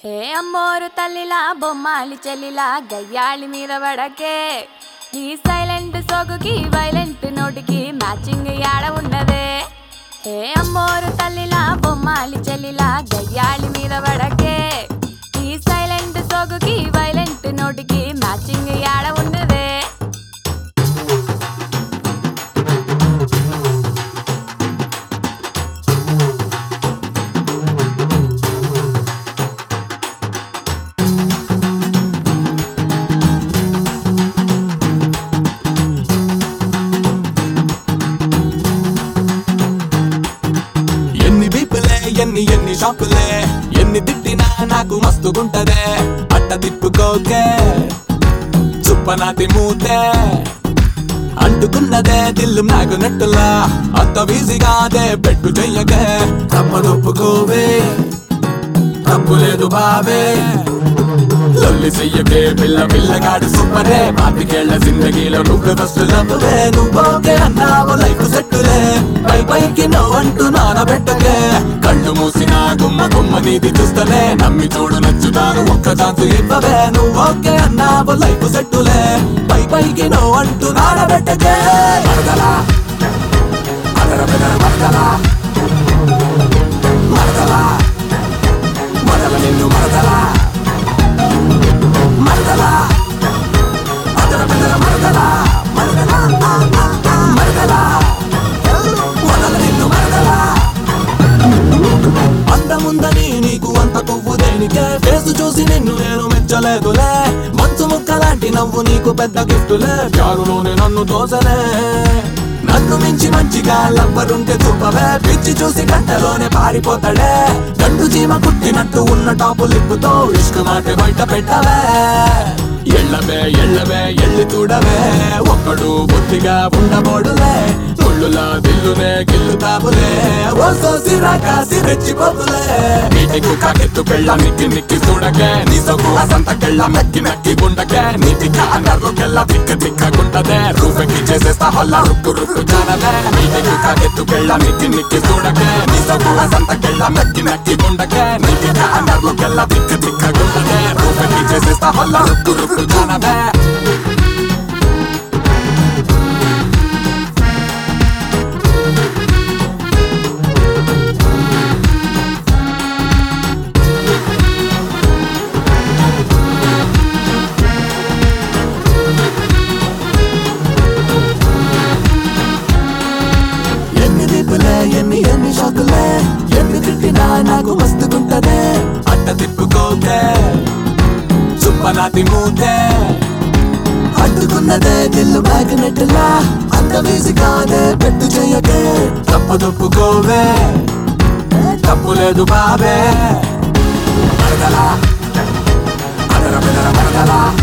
హే అమ్మోరు తల్లిలా బొమ్మాలి చెల్లిలా గయ్యాళి మీద పడకే ఈ సైలెంట్ సోగుకి వైలెంట్ నోటికి మ్యాచింగ్ యాడ ఉన్నదే. హే అమ్మోరు తల్లిలా బొమ్మాలి చెల్లిలా గయ్యాళి మీద పడకే ఈ సైలెంట్ సోగుకి వైలెంట్ నోటికి మ్యాచింగ్ యాడ ఉన్నదే. ఎన్ని షాకులే ఎన్ని తిట్టినా నాకు మస్తుగుంటదే. అట్ట తిప్పుకోకే చుప్పనాతి మూతే అంటుకున్నదే దిల్లు నాకునట్టులా అంత ఈజీగాదే పెట్టు చెయ్యకే. తప్పదొప్పుకోవే తప్పు లేదు బావే లొల్లి చెయ్యకే పిల్ల పిల్లగాడు సూపరే. పాతికేళ్ల జిందగీలో నువ్వు ఫస్ట్ లవ్వే. నువ్వోకే అన్నావు లైఫ్ సెట్టులే పైకి నవ్వంటూ నానబెట్టకే. కళ్ళు మూసినా గుమ్మ గుమ్మ నీది చూస్తలే నమ్మి చూడు నచ్చుతాను ఒక్క ఛాన్స్ ఇవ్వవే. నువ్వోకే అన్నావు లైఫ్ సెట్టులే పైకి నవ్వంటూ నానబెట్టకే. మరదలా అదర బెదర మరదలా మరదలా మరదల నిన్ను మరదలా మరదలా అదర బెదర మరదలా మరదలా మరదలా వదల నిన్ను మరదలా. అందముందని నీకు అంత కొవ్వు దేనికే. ఫేసు చూసి నిన్ను నేను మెచ్చలేదులే. మంచు ముక్కలాంటి నవ్వు నీకు పెద్ద గిఫ్టులే. ప్యారులోనే నన్ను తోసలే. నన్ను మించి మంచిగా లవ్వరుంటే చూపవే. పిచ్చి చూసి గంటలోనే పారిపోతాడే. గండు చీమ కుట్టినట్టు ఉన్న టాపు లిప్పుతో ఇష్క మాట బయట పెట్టవే. ఎళ్ళవే ఎళ్ళవే ఎళ్ళి చూడవే ఒక్కడు బుద్ధిగా ఉండబోడులే. ముళ్ళులా దిల్లునే గిల్లుతావులే ఓ సోసిరా కాసి రెచ్చిపోతులే. నీటికి కాకెత్తు పెళ్ళ నిక్కి నిక్కి చూడకే. నీ సొగ్గు అసంతకెళ్ళ మెక్కి నక్కి గుండకే. నీటికి అన్నర్రుకెళ్ళ తిక్క తిక్కగుంటదే. రూపెక్కి చేసేస్తా హొల్ల రుక్కు రుక్కు జానవే. నీటికి కాకెత్తు పెళ్ళ నిక్కి నిక్కి చూడకే. నీ సొగ్గు అసంతకెళ్ళ మెక్కి నక్కి గుండకే. నీటికి అన్నర్రుకెళ్ళ తిక్క తిక్కగుంటదే. రూపెక్కి చేసేస్తా హొల్ల రుక్కు రుక్కు జానవే. ఎన్ని షాకులే ఎన్ని తిట్టినా నాకు మస్తుగుంటదే. అట్ట తిప్పుకోకే చుప్పనాతి మూతే అడ్డుకున్నదే దిల్లు మ్యాగ్నెట్లా అంత వీసి కాదే పెట్టు చెయ్యకే. తప్పదొప్పుకోవే తప్పు లేదు బావే మరదలా అదర బెదర మరదలా